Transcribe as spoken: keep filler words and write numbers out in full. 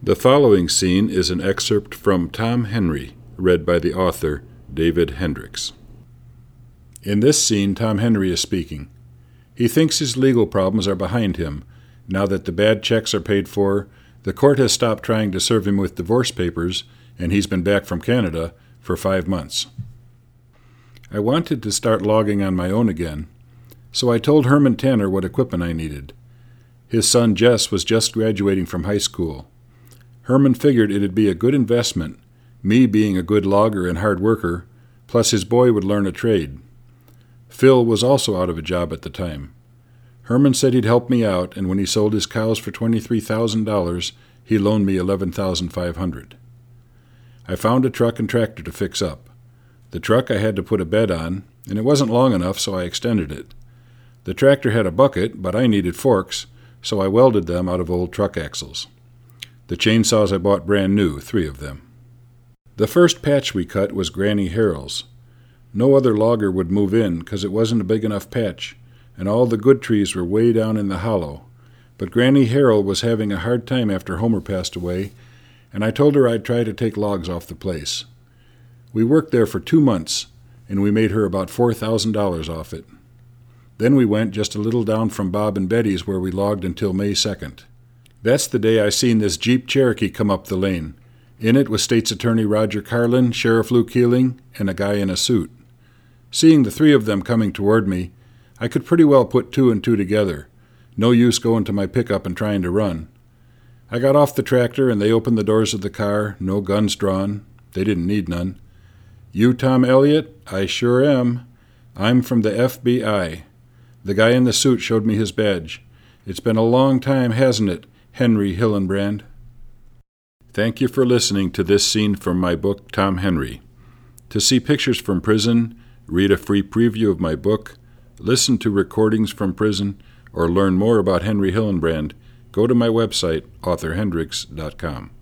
The following scene is an excerpt from Tom Henry, read by the author, David Hendricks. In this scene, Tom Henry is speaking. He thinks his legal problems are behind him. Now that the bad checks are paid for, the court has stopped trying to serve him with divorce papers, and he's been back from Canada for five months. I wanted to start logging on my own again, so I told Herman Tanner what equipment I needed. His son Jess was just graduating from high school. Herman figured it'd be a good investment, me being a good logger and hard worker, plus his boy would learn a trade. Phil was also out of a job at the time. Herman said he'd help me out, and when he sold his cows for twenty-three thousand dollars, he loaned me eleven thousand five hundred dollars. I found a truck and tractor to fix up. The truck I had to put a bed on, and it wasn't long enough, so I extended it. The tractor had a bucket, but I needed forks, so I welded them out of old truck axles. The chainsaws I bought brand new, three of them. The first patch we cut was Granny Harrell's. No other logger would move in because it wasn't a big enough patch, and all the good trees were way down in the hollow. But Granny Harrell was having a hard time after Homer passed away, and I told her I'd try to take logs off the place. We worked there for two months, and we made her about four thousand dollars off it. Then we went just a little down from Bob and Betty's where we logged until May second. That's the day I seen this Jeep Cherokee come up the lane. In it was State's Attorney Roger Carlin, Sheriff Lou Keeling, and a guy in a suit. Seeing the three of them coming toward me, I could pretty well put two and two together. No use going to my pickup and trying to run. I got off the tractor and they opened the doors of the car, no guns drawn. They didn't need none. "You Tom Elliott?" "I sure am. I'm from the F B I. The guy in the suit showed me his badge. "It's been a long time, hasn't it, Henry Hillenbrand?" Thank you for listening to this scene from my book, Tom Henry. To see pictures from prison, read a free preview of my book, listen to recordings from prison, or learn more about Henry Hillenbrand, go to my website, author hendricks dot com.